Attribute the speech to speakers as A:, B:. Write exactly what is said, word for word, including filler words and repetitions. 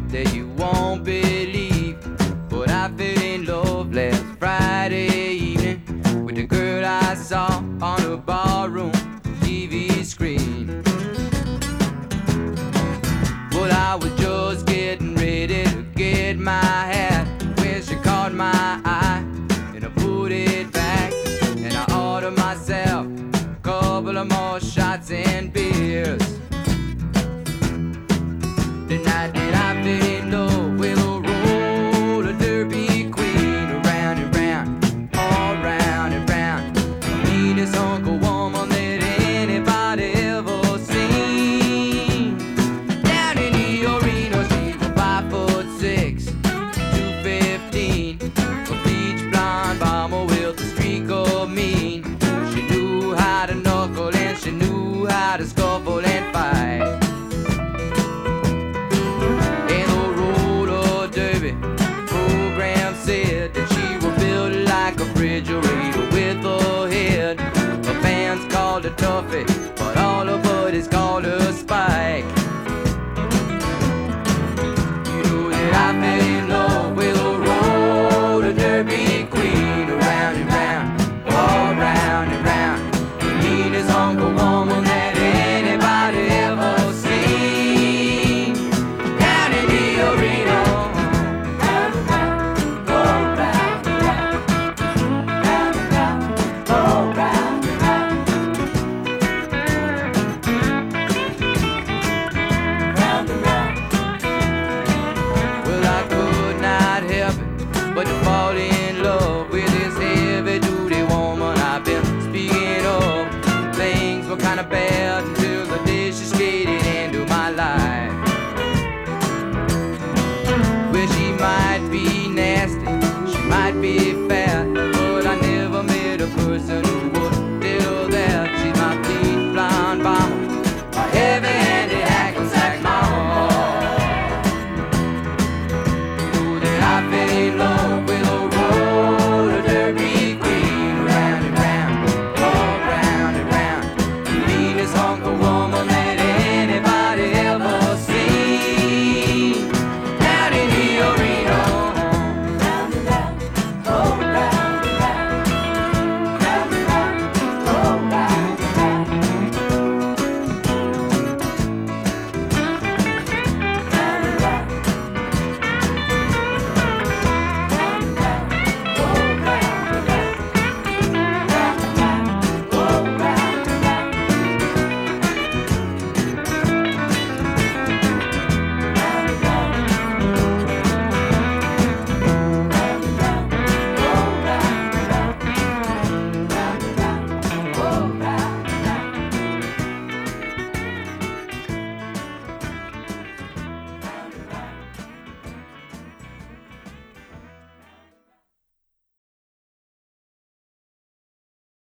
A: that you won't believe. But I fell in love last Friday evening with the girl I saw on a barroom T V screen. Well, I was just getting ready to get my hat when she caught my eye, and I put it back, and I ordered myself a couple of more shots and beers. The night that I fell in love with a roller derby queen, around and round, all round and round, the meanest Uncle Woman that anybody ever seen. Down in the arena, she was five foot six, two fifteen, a bleach blonde bomber with a streak of mean. She knew how to knuckle and she knew how to scuffle and fight. And the roller derby program said that she was built like a refrigerator.